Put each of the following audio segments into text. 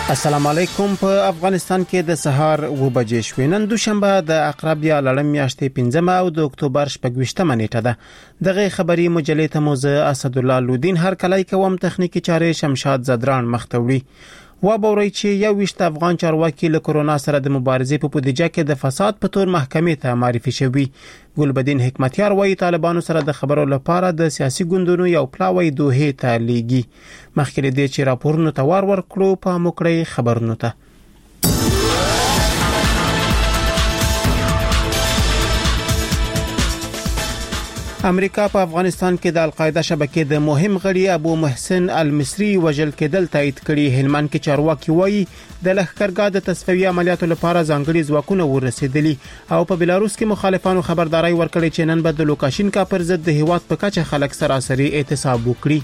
السلام علیکم. په افغانستان کې د سهار 9 بجې شوې. نن دوشنبه د عقرب یا لړم میاشتې 15 او د اکتوبر 28 نیټه ده. دغه خبری مجلې ته موزه اسد الله لودین هر کله کوم تخنیکی چارې شمشاد زدران مختوړي. و بوري چې یو وشت افغان چارواکي له کرونا سره د مبارزې په بودیجه کې د فساد په تور محکمې ته معرفي شوی. ګلبدین حکمتیار وايي طالبانو سره د خبرو لپاره د سیاسي ګوندونو یو پلاوی دوه ته لیږي. مخکې دې چې راپورونه توار ورکړو په موکړی خبرونه ته. امریکا په افغانستان کې د القاعده شبکې د مهم غړي ابو محسن المصری وژل کېدل تایید کړي. هلمند کې چارواکي وایي د لښکرګاه د تصفیې عملیاتو لپاره ځانګړي ځواکونه ورسېدلي او په بلاروس کې مخالفانو خبرداري ورکړې چې نن به د لوکاشینکا پر ضد د هیواد په کچه خلک سراسري احتساب وکړي.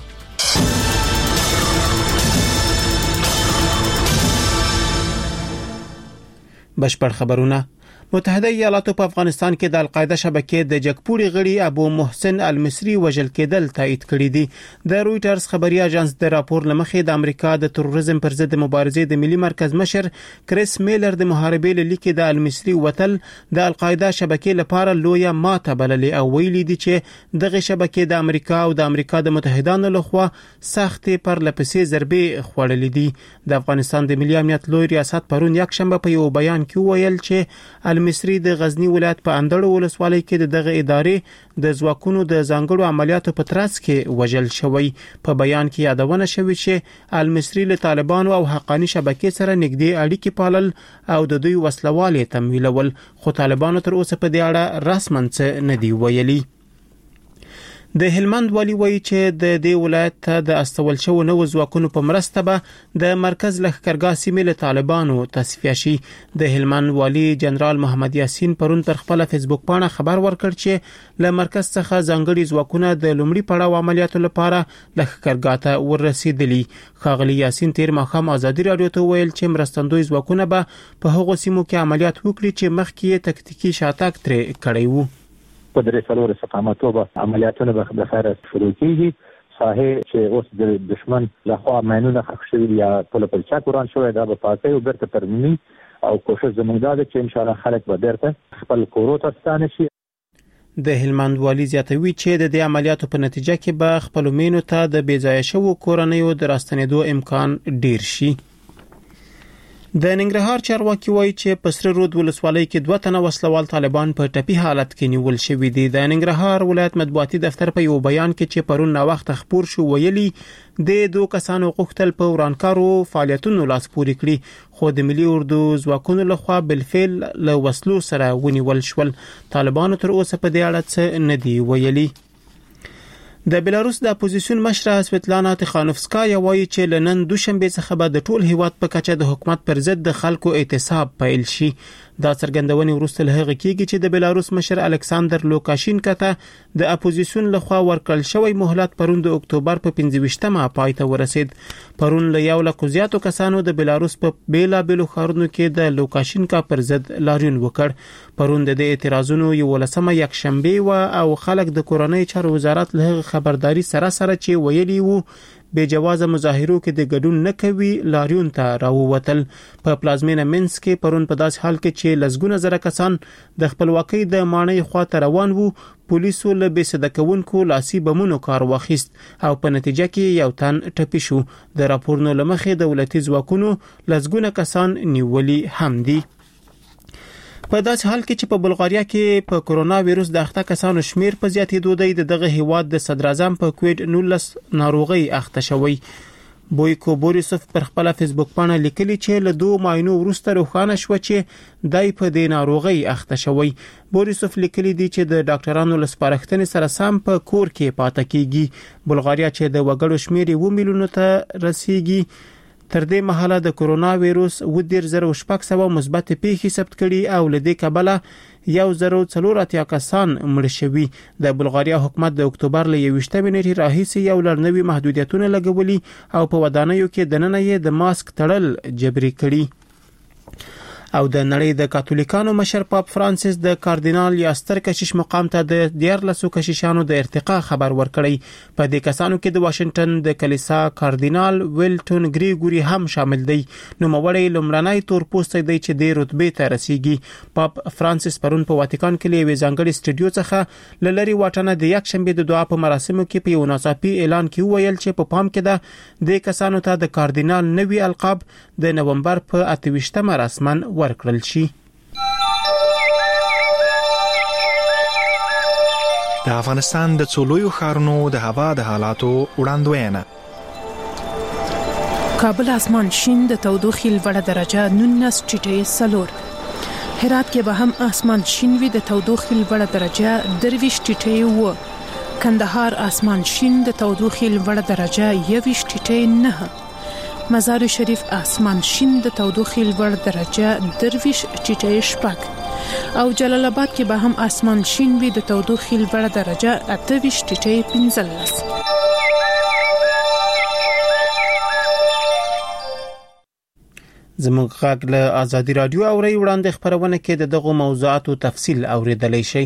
بشپړ خبرونه. متحده ایالاتو په افغانستان کې د القاعده شبکې د جګپوري غړي ابو محسن المصری وژل کېدل تایید کړي دي. د رويټرز خبري اژانس د راپور لمخې د امریکا د تروریزم پر ضد مبارزې د ملي مرکز مشر کریس میلر د محاربې لیکي د المصری وتل د القاعده شبکې لپاره لویه ماته بللې او ویلي دي چې دغه شبکې د امریکا او د امریکا د متحدانو لخوا سخت پر لپسې ضربې خوړلې دي. د افغانستان د ملي امنیت لوی ریاست پرون یک شنبه په یو بیان کې ویل چې مصری د غزنی ولایت په اندړ ولسوالۍ کې دغه ادارې د ځواکونو د ځانګړو عملیاتو په ترڅ کې وژل شوی. په بیان کې یادونه شوی چې المصری له طالبانو او حقانی شبکې سره نږدې اړیکې پالل او د دوی وسلوالې تمویلول، خو طالبانو تر اوسه په دې اړه رسماً څه نه دی ویلي. د هلمند والی وایي چې د دې ولایت ته د استول شو نو ځواکونو په مرسته به د مرکز لښکرګاه سیمې له طالبانو تصفیه شي. د هلمند والی جنرال محمد یاسین پرون پر خپل فیسبوک باندې خبر ورکړ چې له مرکز څخه ځانګړي ځواکونه د لومړي پړاو عملیاتو لپاره لښکرګاه ته ورسېدلي. ښاغلي یاسین تیر ماښام ازادي راډیو ته ویل چې مرستندوی ځواکونه به په هغو سیمو کې عملیات وکړي چې مخکې یې تکتیکي شاتګ ترې کړی وو. په درې څلور استقامتو به عملیاتونه به د خیر شروع کیږي. ساحه چې اوس د دشمن لخوا مینونه خښ شوي یا پل پر چا قرآن شوی دا به پاتې او بیرته ترمیم او کوشش زموږ دا ده چې ان شاء الله خلک به بیرته خپل کورو ته ستانه شي. د هلمند والی زیاتوي چې د دې عملیاتو په نتیجه کې به خپل مینو ته د بیځایه شوو کورنیو د راستنېدو امکان ډیر شي. د ننګرهار چارواکي وایي چې په سره رود ولسوالۍ کې 2 تنه وسلوال طالبان په ټپي حالت کې نیول شوي دي. د ننګرهار ولایت مطبوعاتي دفتر په یو بیان کې چې پرون نا وخت خبر شو ویلي د 2 کسانو غوښتل په ورانکارو فعالیتونو لاس پورې کړي، خو د ملي اردو ځواکونو لخوا بالفعل له وسلو سره ونیول شول. طالبانو تر اوسه په دې اړه څه نه دی ویلي. د بلاروس د اپوزیسیون مشره سویتلانا تخانوفسکایا وایي چې لنن دوشنبه څخه به د ټول هیواد په کچه د حکومت پر ضد د خلکو احتساب پیل شي. دا څرګندونې وروسته له هغه کېږي چې د بلاروس مشر الکساندر لوکاشینکا ته د اپوزیسیون لخوا ورکړل شوی مهلت پرون د اکتوبر په 25مه پای ته ورسید. پرون له 100 زیاتو کسانو د بلاروس په بیلابیلو ښارونو کې د لوکاشینکا پر ضد لاریون وکړ. پرون د دې اعتراضونو 11مه یک شنبه و او خلک د کورنۍ چارو وزارت له خبرداري سره چې ویلي وو بے جوازه مظاهرو کې د ګډون نه کوي لاریون ته راووتل. په پلازمینه منس کې پرون په داس حال کې چې لزګونه زره کسان د خپلواکۍ د ماڼۍ خواته روان وو، پولیسو له بې صدقونکو لاسي بمونو کار واخیست او په نتیجه کې یو تن ټپي شو. د راپورونو لمخې دولتي ځواکونو لزګونه کسان نیولي هم دي. په داسې حال کې چې په بلغاریا کې په کرونا وایروس د اخته کسانو شمیر په زیاتېدو دی، دغه هیواد د صدر اعظم په کووید 19 ناروغي اخته شوی. بویکو بوریسوف پر خپل فیسبوک باندې لیکلي چې له 2 ماینو وروسته روښانه شو چې دای په دې ناروغي اخته شوی. بوریسوف لیکلي دی چې د ډاکټرانو لسپارښتنې سره سم په کور کې پاتې کیږي. بلغاریا چې د وګړو شمیر 2 میلیونو ته رسیدي، تر دې مهاله د کرونا وایروس 10,600 مثبت پیښې ثبت کړي او لدې کبله 1,084 کسان مړ شوي. د بلغاریا حکومت د اکتوبر له 21 نیټې راهیسې یو لړنوي محدودیتونه لګولي او په ودانیو کې دننه یې د ماسک تړل جبري کړي. او د نړۍ د کاتولیکانو مشر پاپ فرانسیس د کاردینال یا ستر کشیش مقام ته د 14 کشیشانو د ارتقا خبر ورکړی. په دې کسانو کې د واشنگټن د کلیسا کاردینال ویلټون ګریګوري هم شامل دی. نوموړی لومړنی تورپوستی دی چې د رتبې ته رسیږي. پاپ فرانسیس پرون په واتیکان کې له ځانګړي سټډیو څخه لری واټنه د یک شنبه د دعا په مراسمو کې په یو ناڅاپي اعلان کې ویل چې په پام کې ده د کسانو ته د کاردینال نوي القاب د نومبر په 28 رسمن ورکړل شي. د افغانستان د څولویو ښارونو د هوا د حالاتو وړاندوینه. کابل اسمان شین د تودوخې لوړه درجه 19.4. هرات کې به هم اسمان شین وي د تودوخې لوړه درجه 23.2. کندهار اسمان شین د تودوخې لوړه درجه 21.9. مزار شریف اسمان شین د تودوخې لوړ درجه 23.8 او جلال آباد کې به هم اسمان شین وي د تودوخې لوړ درجه 28.15. زموږ غږ له آزادي رادیو اوري وړاندې خبرونه کې د دغو موضوعاتو تفصیل اوریدلای شئ.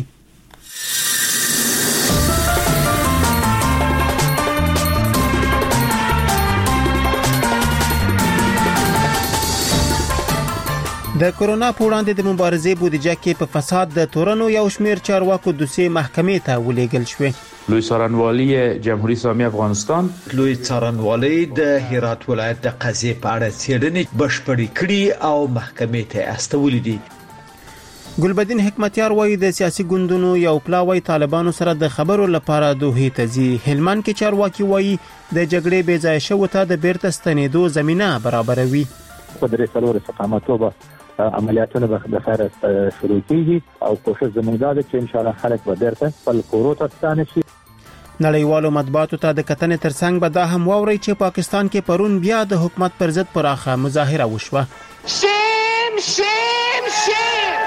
د کورونا په وړاندې د مبارزې بودیجه کې په فساد د تورنو یو شمیر چارواکو دوسیې محکمې ته ولېږل شوې. لوی څارنوالي جمهوریت اسلامي افغانستان لوی څارنوالي د هرات ولایت د قضیې په اړه څېړنې بشپړې کړې او محکمې ته استولې دي. ګلبدین حکمتیار وایي د سیاسي ګوندونو یو پلاوی طالبانو سره د خبرو لپاره دوه ته ځي. هلمند کې چارواکي وایي د جګړې بې ځای شوو ته د بیرته ستنېدو زمينه برابروي. په درې څلور استقامتوبه عملیاتونه به خیر شروع کیږي او کوشش زموږ ده چې ان شاء الله خلک به درته خپل کورو ته ستانه شي. نړیوالو مطبوعاتو ته د کتنې ترڅنګ به دا هم واوري چې پاکستان کې پرون بیا د حکومت پر ضد پراخه مظاهره وشوه. شیم شیم شیم.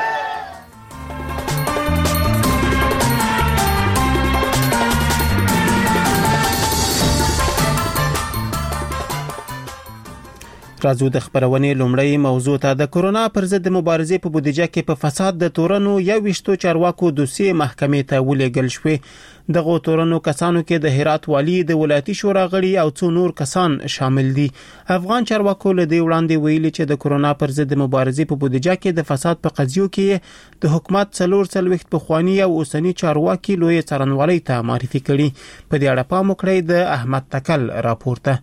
راځو د خبرونې لومړی موضوع ته. د کورونا پر ضد مبارزې په بودیجه کې په فساد د تورنو 21 چارواکو دوسیې محکمې ته ولېږل شوې. دغه تورنو کسانو کې د هرات والی د ولایتي شورا غړي او څو نور کسان شامل دي. افغان چارواکو له دې وړاندې ویلي چې د کورونا پر ضد مبارزې په بودیجه کې د فساد په قضیو کې د حکومت 440 پخوانی او اوسنی چارواکي لوی څارنوالۍ ته معرفي کړي. په دې اړه پام وکړئ د احمد تکل راپورته.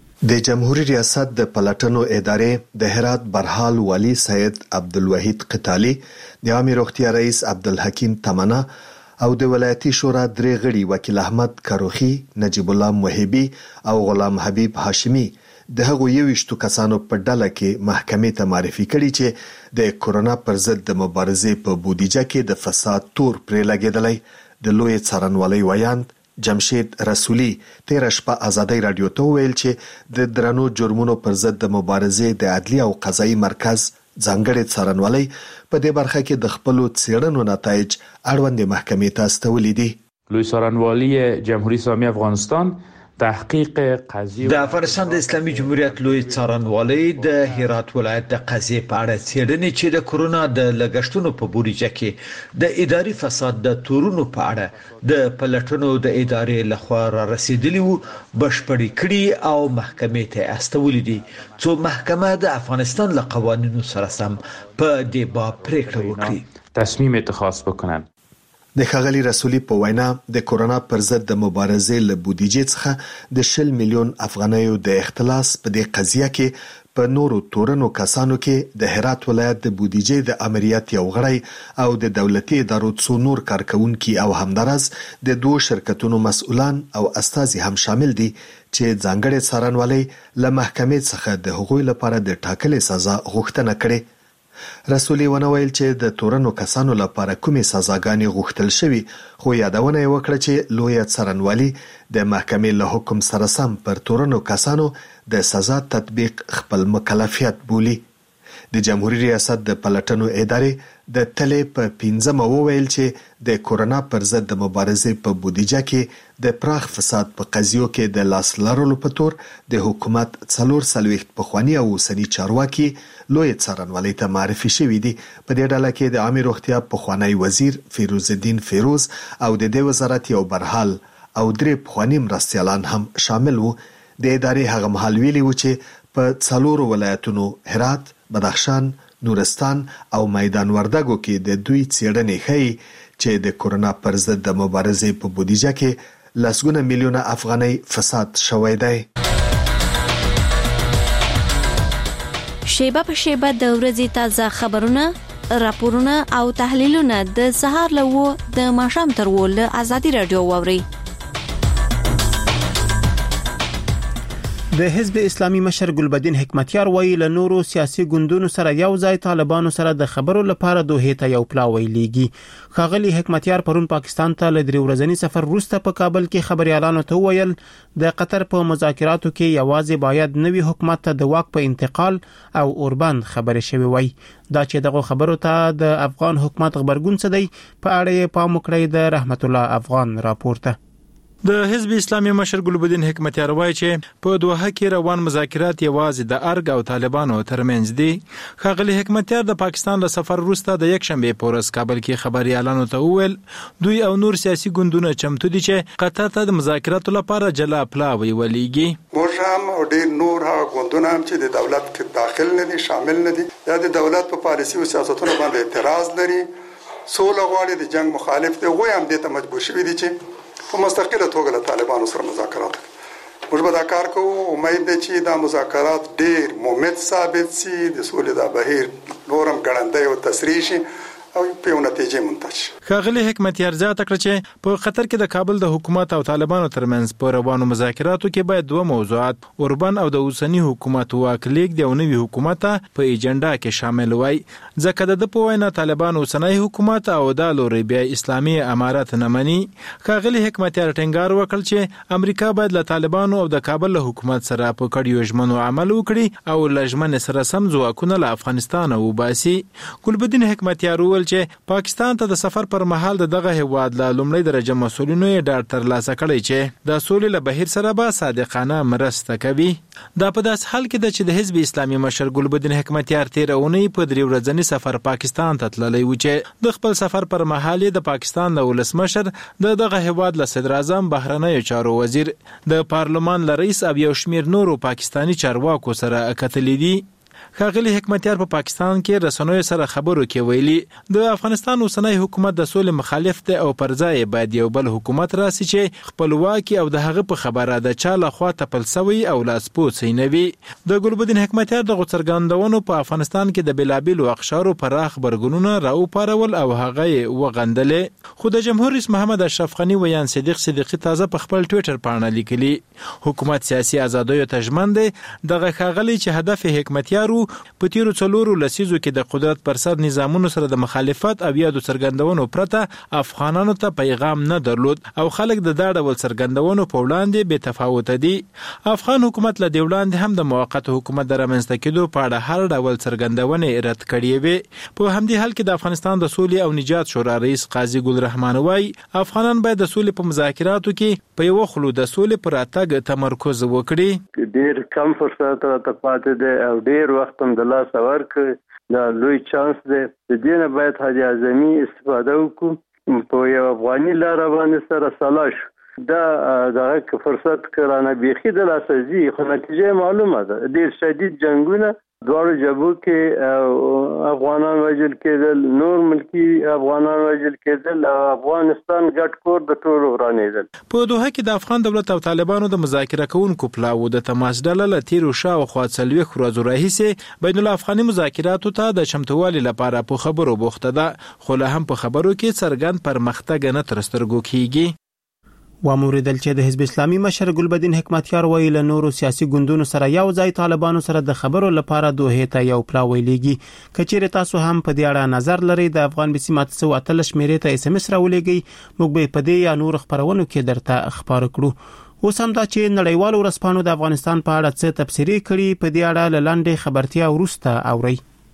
د جمهوریت ریاست د پلاتنو ادارې د هرات برحال والی سید عبدالوحید قتالی، د عامه روغتیا رئیس عبدالحکیم تمنا او د ولایتي شورا درې غړي وکیل احمد کروخی، نجیب الله موهبی او غلام حبیب هاشمی د هغو 21 کسانو په ډله کې محکمې ته معرفي کړي چې د کورونا پر ضد د مبارزې په بودیجه کې د فساد تور پرې لګیدلی. د لوی څارنوالۍ ویاند جمشید رسولی تیر شپه آزادی رادیو ته ویل چې د درنو جرمونو پر ضد د مبارزې د عدلي او قضایي مرکز ځانګړي څارنوالۍ په دې برخه کې د خپل څېړنو نتایج اړوند محکمې ته استولې دي. لوی څارنوالي جمهوریت اسلامي افغانستان تحقیق قضیه د افغانستان د اسلامي جمهوریت لوی څارنوالۍ د هرات ولایت د قضیې په اړه څېړنې چې د کورونا د لګښتونو په بودیجه کې د اداري فساد د تورونو په اړه د پلټنو د ادارې لخوا را رسیدلی وو بشپړې کړي او محکمې ته استولې دي څو محکمه د افغانستان له قوانینو سره سم په دې باب پریکړه وکړي، تصمیم اتخاذ بکنن. د ښاغلي رسولي په وینا د کورونا پر ضد د مبارزې له بودیجې څخه د 10 میلیون افغانیو د اختلاس په دې قضیه کې په نورو تورنو کسانو کې د هرات ولایت د بودیجې د امریت یو غړی او د دولتي ادارو څو نور کارکونکي او همدارس د دوه شرکتونو مسؤلان او استازي هم شامل دي چې ځانګړي څارنوالۍ له محکمې څخه د حقوقو لپاره د ټاکلې سزا غوښتنه کړې. رسولي ونویل چې د تورنو کسانو لپاره کومې سزاګانې غوښتل شوي، خو یادونه یې وکړه چې لوی څارنوالي د محکمې له حکم سره سم پر تورنو کسانو د سزا تطبیق خپل مکلفیت بولي. د جمهوریت ریاست د پلټنو ادارې د تلې په 15 وویل چې د کورونا پر ضد د مبارزې په بودیجه کې د پراخ فساد په قضیو کې د لاس لرلو په تور د حکومت 440 پخوانی او اوسنی چارواکي لوی څارنوالۍ ته معرفي شوي دي. په دې ډله کې د عامه روغتیا پخوانی وزیر فیروز الدین فیروز او د دې وزارت یو برحال او 3 پخوانی مرستیالان هم شامل وو. د ادارې هغه مهال ویلي و چې په 4 ولایتونو هرات، بدخشان، نورستان او میدان وردګو کې د دوی څېړنې ښیي چې د کورونا پر ضد د مبارزې په بودیجه کې لسګونه میلیونه افغانۍ فساد شوی دی. شیبه په شیبه د ورځې تازه خبرونه، راپورونه او تحلیلونه د سهار له د ماښام تر له آزادي رادیو واوري. د حزب اسلامي مشر ګلبدین حکمتیار وایي له نورو سیاسي ګوندونو سره یو ځای طالبانو سره د خبرو لپاره دوحې ته یو پلاوی لیږي. ښاغلي حکمتیار پرون پاکستان ته له 3 ورځني سفر وروسته په کابل کې خبريالانو ته وویل د قطر په مذاکراتو کې یوازې باید نوي حکومت ته د واک په انتقال او اوربند خبرې شوي وای. دا چې دغه خبرو ته د افغان حکومت خبرګون څه دی په اړه پام وکړئ د رحمت الله افغان راپورته. د حزب اسلامي مشر ګلبدین حکمتیار وایي چې په دوحه کې روان مذاکرات یوازې د ارګ او طالبانو ترمنځ دي. ښاغلي حکمتیار د پاکستان له سفر وروسته د یک شنبه په ورځ کابل کې خبريالانو ته وویل دوی او نور سیاسي ګوندونه چمتو دي چې قطر ته د مذاکراتو لپاره جلا پلاوی ولېږي. موږ هم او ډېر نور هغه ګوندونه هم چې د دولت کې داخل نه دي، شامل نه دي، یا د دولت په پالیسي او سیاستونو باندې اعتراض لري، سوله غواړي، د جنگ مخالف دي، غوي هم دې ته مجبور شوي دي چې په مستقله توګه له طالبانو سره مذاکرات وکړي. موږ به دا کار کوو. امید ده چې دا مذاکرات ډېر ممت ثابت شي، د سولې دا بهیر نورم ګړندی او تسریع شي او په یو نتیجې منتج شي. ښاغلي حکمتیار زیاته کړه چې په قطر کې د کابل د حکومت او طالبانو ترمنځ په روانو مذاکراتو کې باید 2 موضوعات اوربن او د اوسنی حکومت واک لیږد او نوي حکومت په ایجنډا کې شامل وای. ځکه د په وینا طالبان اوسنی حکومت او د لوري بیا اسلامي امارات نه مني. ښاغلي حکمتیار ټینګار وکړ چې امریکا باید له طالبانو او د کابل له حکومت سره په کډیو ژمنو عمل وکړي او لژمن سره سم ځواکونه له افغانستان وباسي. ګلبدین حکمتیار چې پاکستان ته د سفر پر مهال دغه هیواد له لومړی درجه مسولینو یې ډاډ ترلاسه کړی چې د سولې له بهیر سره به صادقانه مرسته کوي. دا په داس حال کې چې د حزب اسلامي مشر ګلبدین حکمتیار تیر اونۍ په 3 ورځني سفر پاکستان ته تللی و چې د خپل سفر پر مهال د پاکستان د ولسمشر دغه هیواد له صدر اعظم بهرنیو چارو وزیر د پارلمان له رئیس او یو شمیر نورو پاکستانی چارواکو سره کتلې دي. ښاغلي حکمتیار په پاکستان کې رسنیو سره خبرو کې ویلي د افغانستان اوسنی حکومت د سولې مخالف دی او پر ځای باید یو بل حکومت راسي چې خپلواکي او د هغه په خبره د چا لخوا تپل سوی او لاسپوڅی نه وي. د ګلبدین حکمتیار د څرګندونو په افغانستان کې د بلابلو اقشارو پراخ خبرګونونه راوپارول او هغه وغندلې. خو د جمهور رئیس محمد اشرف غنی ویان صدیق صدیقی تازه په خپل ټوئیټر باندې لیکلي حکومت سیاسي ازادیو ته ژمن دی. دغه ښاغلي چې هدف حکمتیار په تیرو 4 لسیزو کې د قدرت پر سر نظامونو سره د مخالفت او یادو څرګندونو پرته افغانانو ته پیغام نه درلود او خلک د دا ډول څرګندونو په وړاندې بې تفاوت دي. افغان حکومت له وړاندې هم د موقت حکومت د رامنځته کېدو په اړه هر ډول څرګندونې رد کړې وي. په همدې حال کې د افغانستان د سولې او نجات شورا رئیس قاضي ګل رحمان وای افغانان باید د سولې په مذاکراتو کې په یو خلو د سولې پر اتګ تمرکز وکړي. ډیر کم فرصت راته پاتې دی او ډیر وخت هم د لاس ورکړ. دا لوی چانس دی. د دې نه باید حاجي اعظمي استفاده وکړو. په یو افغاني لار باندې سره سلا شو. دا دغه فرصت کرانه بیخي د لاسه زی خو نتیجه معلومه ده. ډیر شدید جنگونه دواړو جبهو کې افغانان وژل کېدل، نور ملکی افغانان وژل کېدل او افغانستان ګډ کور د ټولو ورانېدل. په دوحه کې د افغان دولت او طالبانو د مذاکره کوونکو پلاوو د تماس ډله له تیرو شاوخوا 40 ورځو راهیسې بین الافغاني مذاکراتو ته د چمتووالي لپاره په خبرو بوخته ده، خو له هم په خبرو کې څرګند پرمختګ نه تر سترګو کېږي. واموریدل چې د حزب اسلامي مشر ګلبدین حکمتیار ویل نورو سیاسي ګوندونو سره یو ځای طالبانو سره د خبرو لپاره دوحې ته یو پلاوی لیږي. کچېره تاسو هم په دې اړه نظر لرئ د افغان بسمات سو اتل شمیرې ته SMS راولېږئ، موږ به په دې یا نور خبرونو کې درته خبر کړو. اوس هم دا چې نړیوالو ورځپاڼو د افغانستان په اړه څه تبصرې کړي په دې اړه لاندې خبرتیا ورسته اورئ.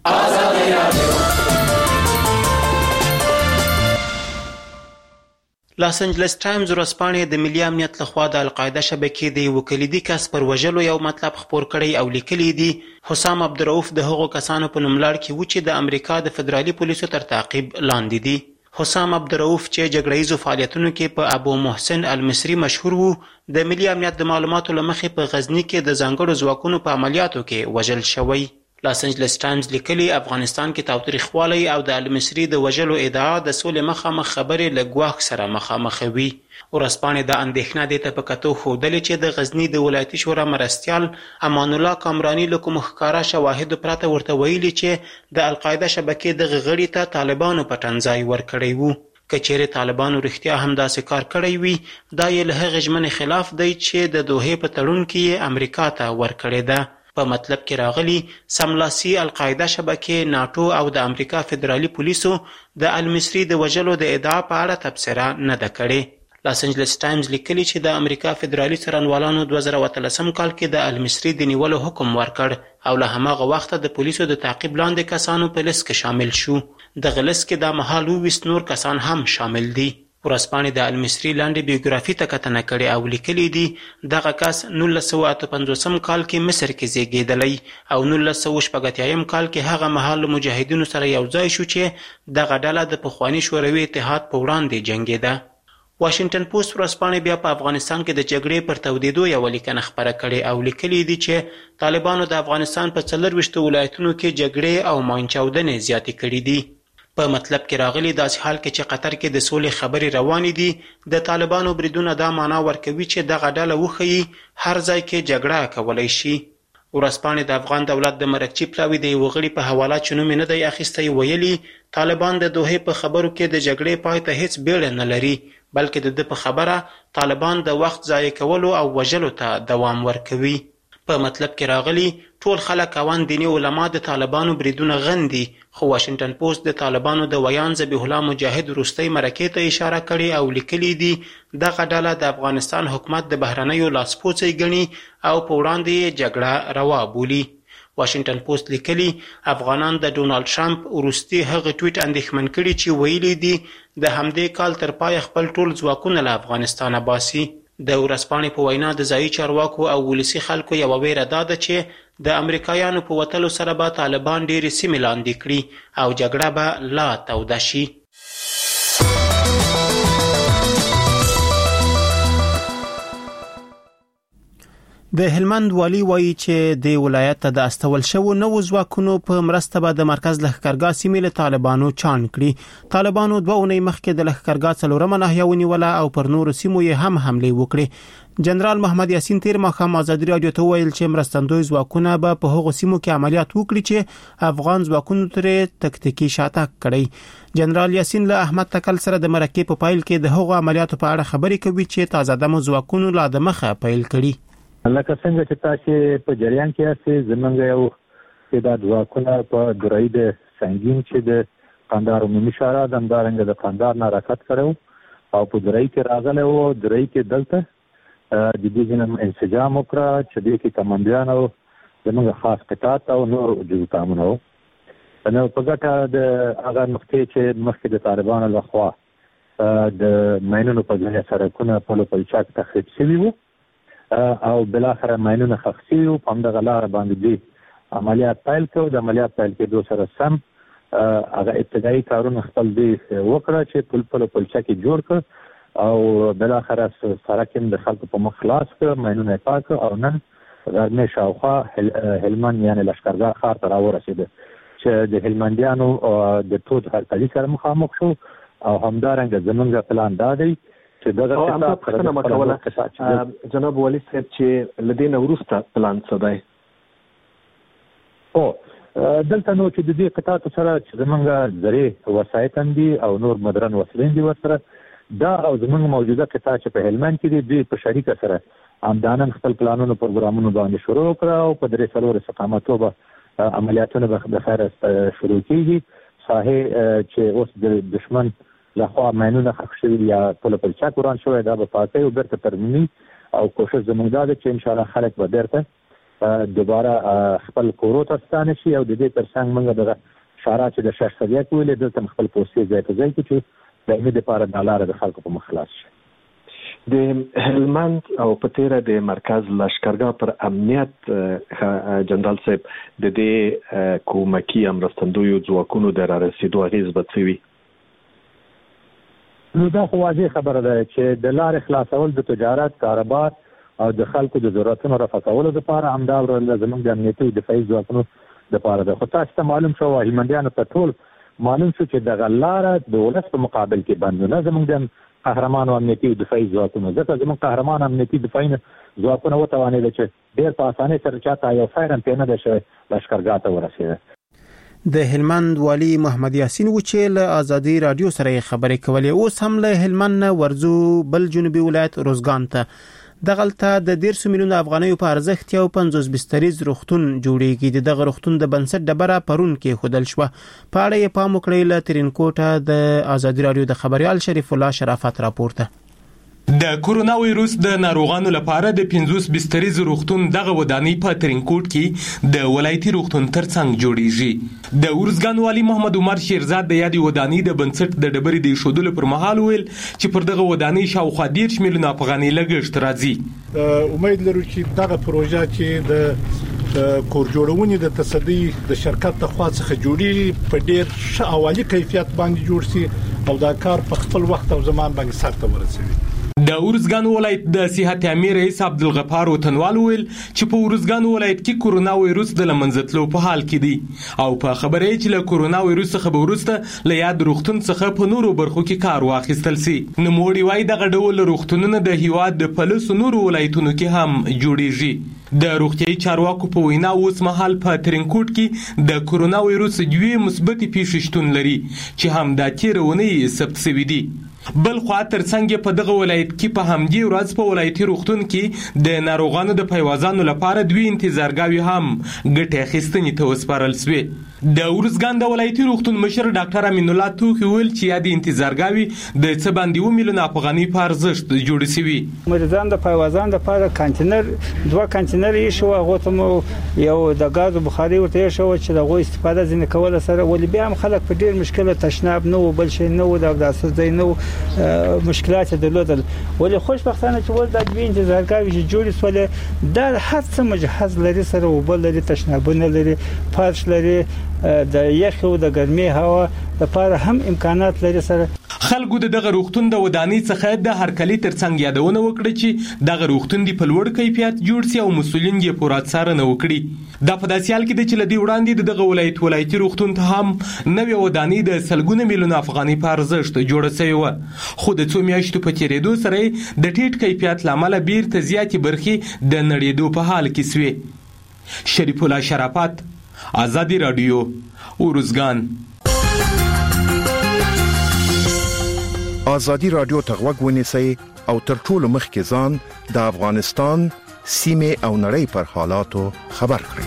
لاس انجلس ټایمز ورځپاڼې د ملي امنیت لخوا د القاعده شبکې د یو کلیدي کس پر وژلو یو مطلب خپور کړی او لیکلی دی حسام عبدالرؤف د هغو کسانو په نوملړ کې و چې د امریکا د فدرالي پولیسو تر تعقیب لاندې دي. حسام عبدالرؤف چې جګړهیزو فعالیتونو کې په ابو محسن المصري مشهور وو د ملي امنیت د معلوماتو له مخې په غزني کې د ځانګړو ځواکونو په عملیاتو کې وژل شوی. لاس انجلس ټایمز لیکلي افغانستان کې تاوتریخوالی او د المصري د وژلو ادعا د سولې مخامخ خبرې له ګواښ سره مخامخ وي. ورځپاڼې د اندېښنه دې ته په کتو ښودلې چې د غزني د ولایتي شورا مرستیال امان الله کامراني له کومو ښکاره شواهدو پرته ورته ویلي چې د القاعده شبکې دغه غړي ته طالبانو پټنځای ورکړی وو. که چیرې طالبانو رښتیا هم داسې کار کړی وي دا یې له هغې ژمنې خلاف دی چې د دوحې په تړون کې یې امریکا ته ورکړې ده. په مطلب کې راغلی سملاسي القاعده شبکې ناټو او د امریکا فدرالي پولیسو د المصري د وژلو د ادعا په اړه تبصره نه ده کړې. لاس انجلس ټایمز لیکلي چې د امریکا فدرالي څارنوالانو 2013 کال کې د المصري د نیولو حکم ورکړ او له هماغه وخته د پولیسو د تعقیب لاندې کسانو په لیست کې شامل شو. دغه لیست کې دا مهال 20 نور کسان هم شامل دي. ورځپاڼې د المصري لاندې بیوګرافي ته کتنه کړې او لیکلي دي دغه کس 1958 کال کې مصر کې زیږېدلی او 1980 کال کې هغه مهال مجاهدینو سره یو ځای شو چې دغه ډله د پخواني شوروي اتحاد په وړاندې جنګېده. واشنگټن پوسټ ورځپاڼې بیا په افغانستان کې د جګړې پر تودېدو یوه لیکنه خپره کړې او لیکلي دي چې طالبانو د افغانستان په 24 ولایتونو کې جګړې او ماینچاودنې زیاتې کړې دي. په مطلب کې راغلی داسې حال کې چې قطر کې د سولې خبرې روانې دي د طالبانو بریدونه دا معنا ورکوي چې دغه ډله وښیي هر ځای کې جګړه کولی شي. ورځپاڼې د افغان دولت د مرکچي پلاوي د یوه غړي په حواله چې نوم یې نه دی اخیستی ویلي طالبان د دوحې په خبرو کې د جګړې پای ته هیڅ بیړه نه لري بلکې د ده په خبره طالبان د وخت ضایع کولو او وژلو ته دوام ورکوي. په مطلب کې راغلی ټول خلک اوان دیني علما د طالبانو بریدونه غندي خو واشنگټن پوسټ د طالبانو د ویان ذبیح الله مجاهد وروستۍ مرکې ته اشاره کړې او لیکلي دي دغه ډله د افغانستان حکومت د بهرنیو لاسپوڅی ګڼي او په وړاندې یې جګړه روا بولي. واشنگټن پوسټ لیکلي افغانان د ډونالډ ټرمپ وروستي هغه ټویټ اندېښمن کړي چې ویلي دي د همدې کال تر پایه خپل ټول ځواکونه له افغانستانه باسي. د ورځپاڼې په وینا د ځایي چارواکو او ولسي خلکو یوه ویره دا ده چې د امریکایانو په وتلو سره به طالبان ډېرې سیمې لاندې کړي او جګړه به لا توده شي. د هلمند والي وایي چې د ولایت ته د استول شوو نوو ځواکونو په مرسته به د مرکز لښکرګاه سیمې له طالبانو چاڼ کړي. طالبانو 2 اونۍ مخکې د لښکرګاه 4مه ناحیه ونیوله او پر نورو سیمو یې هم حملې وکړې. جنرال محمد یاسین تیر ماښام ازادي راډیو ته ویل چې مرستندوی ځواکونه به په هغو سیمو کې عملیات وکړي چې افغان ځواکونو ترې تکتیکي شاتګ کړی. جنرال یاسین له احمد تکل سره د مرکې په پایل کې د هغو عملیاتو په اړه خبرې کوي چې تازه دمو ځواکونو لا د مخه پیل کړي. لکه څنګه چې تاسو په جریان کې یاست زمونږ یو تعداد ځواکونه په درای د سنگین چې د قندهار عمومي شورا د همدارنګه د قندهار نه حرکت کړو او په درای کې راغلی و. درای کې دلته د دې جنم انسجام وکړه چې د کې کمانډیان او زمونږ خاص قطاعت او نور جوړتامونه و. نو په ګټه د هغه نقطې چې مخکې د طالبانو لخوا د ماینونو په ځای سړکونه پلو پلچاک تخریب شوي وو او بلاخره ماینونه ښخ شوي وو. په همدغه لاره باندې دوی عملیات پیل کړو. د عملیات پیل کېدو سره سم هغه ابتدایي کارونه خپل دوی وکړه چې پلو پلچاک یې جوړ کړ او بلاخره سړک یې د خلکو په مخ خلاص کړ، ماینونه یې پاک کړ او نن غرمې شاوخوا هلمند یعنې لښکرګاه ښار ته راورسېده چې د هلمندیانو د تود هرکلي سره مخامخ شو او همدارنګه زمونږ پلان دا دی چې دغه جناب والي صاحب چې لدينا وروسته پلان څه دی؟ دلته نو چې د دې قطاعت سره چې زمونږ زرې وسایط هم دي او نور مدرن وسلې دي ورسره دا او زمونږ موجوده قطاع چې په هلمند کې دي دوی په شریکه سره همدانن خپل پلانونو پروګرامونو باندې شروع کړه او په 3 استقامتوبه عملیاتونه به خیر شروع کیږي. ساحې چې اوس د دشمن لخوا ماینونه ښخ شوي یا پلو پلچاک وران شوی دا به پاکوي او بیرته ترمیمي او کوشش زموږ دا ده چې انشاءالله خلک به بیرته دوباره خپل کورو ته ستانه شي او د دې ترڅنګ موږ د شارع چې د شخصیت ویلې دلته خپل پوسټي ځای ته ځای چې د امید لپاره د لار د خلکو په مخلاص شي. د هلمند او پتیره د مرکز لشکرګاه پر امنیت جنرال صاحب د دې کومکی امرستندوی ځواکونو د رارسیدو اغیز بڅوي. نو دا خو واضح خبره ده چې د لارې خلاصول د تجارت کاروبار او د خلکو د ضرورتونو رفع کولو لپاره همدا زموږ د امنیتي او دفاعي ځواکونو لپاره ده. خو تاسو ته معلوم شو هلمندیانو ته ټول معلوم شو چې د لاره د ولس په مقابل کې باندې نه زموږ د قهرمانو امنیتي او دفاعي ځواکونو ځکه زموږ قهرمان امنیتي دفاعي ځواکونه وتوانېدل چې ډېر په اسانۍ سره چاته یو فایر هم پې نه دی شوی لشکرګاه ته ورسېده. د هلمند والي محمد یاسین و چې له ازادي رادیو سره خبرې کولې. اوس هم له هلمند ورزو بل جنوبي ولایت روزګان ته دغلته د 1.5 میلیون افغانیو په ارزښت یو 50 بستریز روغتون جوړیږي. دغه روغتون د بنسټ ډبره پرون کې خودل شو. په اړه یې پام وکړی له ترینکوټه د ازادي رادیو د خبريال شریف الله شرافت راپورته. د کورونا وایروس د ناروغانو لپاره د 50 بستریز روغتون دغه ودانۍ په ترینکوټ کې د ولایتي روغتون ترڅنګ جوړیږي. د ورزګان والي محمد عمر شیرزاد د یادې ودانۍ د بنسټ د ډبرې د ایښودلو پر مهال ویل چې پر دغه ودانۍ شاوخوا 10 میلیون افغانۍ لګښت راځي. امید لرو چې دغه پروژه چې د کور جوړونې د تصدی د شرکت د خوا څخه جوړي په ډیر ښه اوالي کیفیت باندې جوړ شي او دا کار په خپل وخت او زمان باندې سرته ورسوي. د ورزګان ولایت د صحت امیر رئیس عبدالغفار وطنوال ویل چې په ورزګان ولایت کې کورونا وایروس د لمنځتلو په حال کې دی او په خبره چې له کورونا وایروس څخه به وروسته له یاد روغتون څخه په نورو برخو کې کار واخیستل سي. نوموړي وایي دغه ډول روغتونونه د هیواد د پلسو نورو ولایتونو کې هم جوړیږي. د روغتیايي چارواکو په وینا اوس مهال په ترینکوټ کې د کورونا وایروس دوه مثبت پیښې شتون لري چې هم د تیرونې ثبت شوي دي. بل خوا ترڅنګ په دغه ولایت کې په همدې ورځ په ولایتي روغتون کې د ناروغانو د پیوازانو لپاره دوی انتظارګاوي هم ګټه اخیستنې ته وسپارل شوې. د ورزګان د ولایتي روغتون مشر ډاکټر امین الله توخی ویل چې یاد انتظارګاوي د څه باندې 1 میلیون افغانۍ په ارزښت جوړ شوي. مریضان د پیوازان لپاره کانټینر 2 کانټینر یې شو هغه ته یو د غاز بخاري ورته شو چې دغه استفاده ځنه کول سره ولې بیا هم خلک په ډیر مشکله تشناب نه بل شي نه د اساس دی نه مشکلات درلودل ولې خوشبختانه چې ول د دوی انتظارګاوي چې جوړ سول د هر څه مجهز لري سره وبل لري تشنابونه لري فرش لري د یخ او د ګرمي هوا لپاره هم امکانات لري سره. خلکو دغه روغتون د ودانۍ څخه د هرکلي ترڅنګ یادونه وکړه چې دغه روغتون دی په لوړ کیفیت جوړ سي او مسولین یې پوره څارنه وکړي. دا په داسې حال کې د چې لدی وړاندې دغه ولایتي روغتون ته هم نوې ودانۍ د سلګونه میلیون افغانۍ په ارزښت جوړه شوې و خو د څو میاشتو په تیریدو سره د ټیټ کیفیت لامل بیرته زیاتې برخې د نړیدو په حال کې سوې. شریف الله شرافت ازادي رادیو ورزګان. ازادي رادیو ته غوږ ونیسئ او تر ټولو مخکې ځان د افغانستان سیمې او نړۍ پر حالاتو خبر کړئ.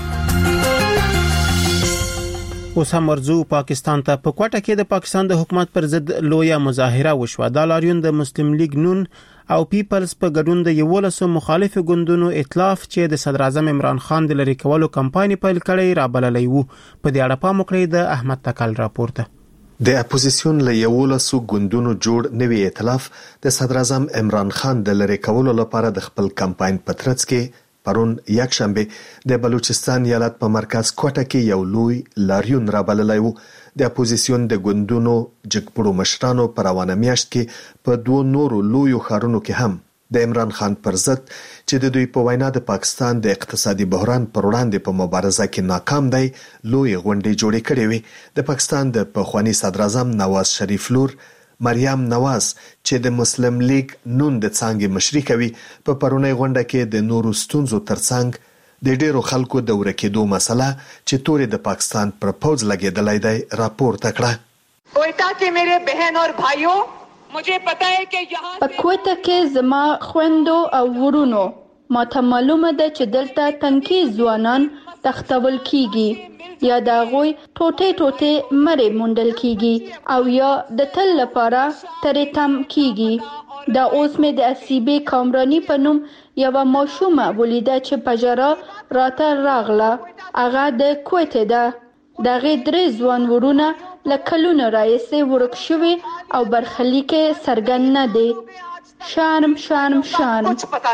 اوس هم ورځو پاکستان ته. په کوټه کې د پاکستان د حکومت پر ضد لویه مظاهره وشوه. د لاریون د مسلم لیگ نون او پیپلز په ګډون د 11 مخالف ګوندونو ائتلاف چې د صدر اعظم عمران خان د لری کولو کمپاین پیل کړی را بللی وو. په دې اړه پام وکړئ د احمد تکل راپورته. د اپوزیسیون له 11 ګوندونو جوړ نوی ائتلاف د صدر اعظم عمران خان د لری کولو لپاره د خپل کمپاین په ترڅ کې پرون یکشنبه د بلوچستان ایالت په مرکز کوټه کې یو لوی لاریون را بللی وو. د اپوزیسیون د ګوندونو جګپړو مشرانو په روانه میاشت کې په 2 نورو لویو ښارونو کې هم د عمران خان پر ضد چې د دوی په وینا د پاکستان د اقتصادي بحران پر وړاندې په مبارزه کې ناکام دی لوی غونډې جوړې کړې وي. د پاکستان د پخوانی صدر اعظم نواز شریف لور مریم نواز چې د مسلم لیگ نون د څنګه مشري کوي په پرونی غونډه کې د نورو ستونزو ترڅنګ د ډیرو خلکو د ورکېدو مسله چې تورې د پاکستان پر پوز لګېدلای دی راپورته کړه. کوئټه کې میرے بہن اور بھائیو مجھے پتا ہے کہ یہاں په کوټه کې زما خويندو او ورونو ماته معلومه ده چې دلته تنکي ځوانان تختول کیږي یا دا غوي ټوټه مری مونډل کیږي او یا د تل لپاره ترې تم کیږي. دا اوس مې د اسیبي کامرانی په نوم یو ماشومه ولیده چې پجره راته راغله. هغه د کویت ده. دغه 3 ځوان ورونه له کلونو راهیسې ورک شوي او برخلیک څرګند نه دی. شرم شرم شرم.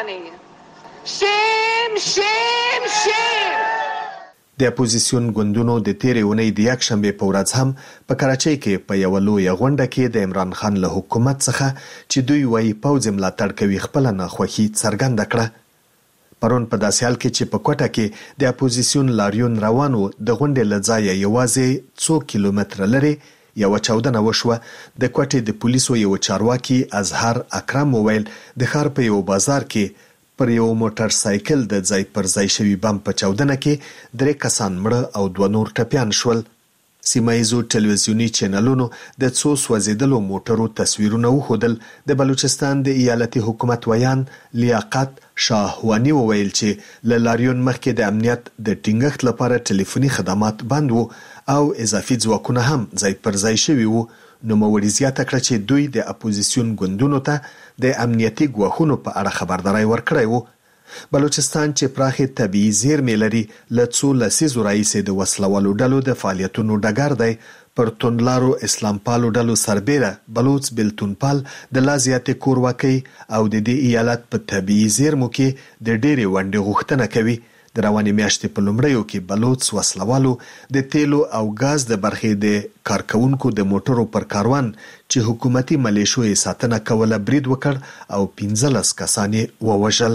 شیم شیم شیم. د اپوزیسیون ګوندونو د تیرې اونۍ د یکشنبې په ورځ هم په کراچۍ کې په یو لویه غونډه کې د عمران خان له حکومت څخه چې دوی وايي پوځ ملاتړ کوي خپل ناخوښي څرګنده کړه. پرون په داسې حال کې چې په کوټه کې د اپوزیسیون لاریون روانو د غونډې له ځایه یوازې 2 کیلومتره لري یو چاودنه وشوه. د کوټې د پولیسو یو چارواکي اظهر اکرم وویل د ښار په یو بازار کې پر یو موټر سایکل د ځای پر ځای شوي بم په چاودنه کې 3 کسان مړه او 2 نور ټپیان شول. سیمایزو ټلویزیونی چینلونو د 2 سوځیدلو موټرو تصویرونه وښودل. د بلوچستان د ایالتي حکومت ویان لیاقت شاهوانی وویل چې له لاریون مخکې د امنیت د ټینګښت لپاره ټلیفوني خدمات بند وو او اضافي ځواکونه هم ځای پر ځای شوي وو. نوموړي زیاته کړه چې دوی د اپوزیسیون ګوندونو ته د امنیتي ګواښونو په اړه خبرداری ورکړی وو. بلوچستان چې پراخې طبیعي زیرمې لري له 2 لسیزو راهیسې د وسلوالو ډلو د فعالیتونو ډګر دی. پر توندلارو اسلام پالو ډلو سربیره بلوچ بلتونپال د لا زیاتې کورواکۍ او د دې ایالت په طبیعي زیرمو کې د ډېرې ونډې غوښتنه کوي. د روانې میاشتې په لومړیو کې بلوچ وسلوالو د تیلو او غاز د برخې د کارکونکو د موټرو پر کاروان چې حکومتي ملیشو یې ساتنه کوله برید وکړ او 15 کسان یې ووژل.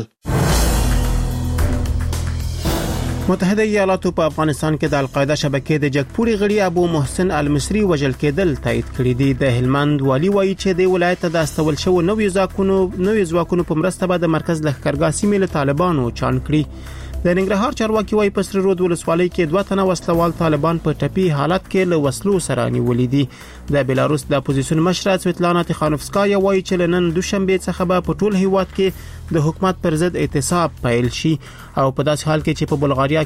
متحده ایالاتو په افغانستان کې د القاعده شبکې د جګپوري غړي ابو محسن المصری وژل کېدل تایید کړی دی. د هلمند والی وایي چې د ولایت د استول شو نوې ځواکونو په مرسته به د مرکز لښکرګاه سیمې له طالبانو چان کړي. د ننګرهار چارواکي وایي په سره رود ولسوالۍ کې 2 تنه وسلوال طالبان په ټپي حالت کې له وسلو سره نیولې دي. د بیلاروس د اپوزیسیون مشره سویتلانا تیخانوفسکایا وایي چې نن دوشنبه څخه به په ټول هیواد کې د حکومت پر ضد اعتصاب پیل شي او په داسې حال کې چې په بلغاریا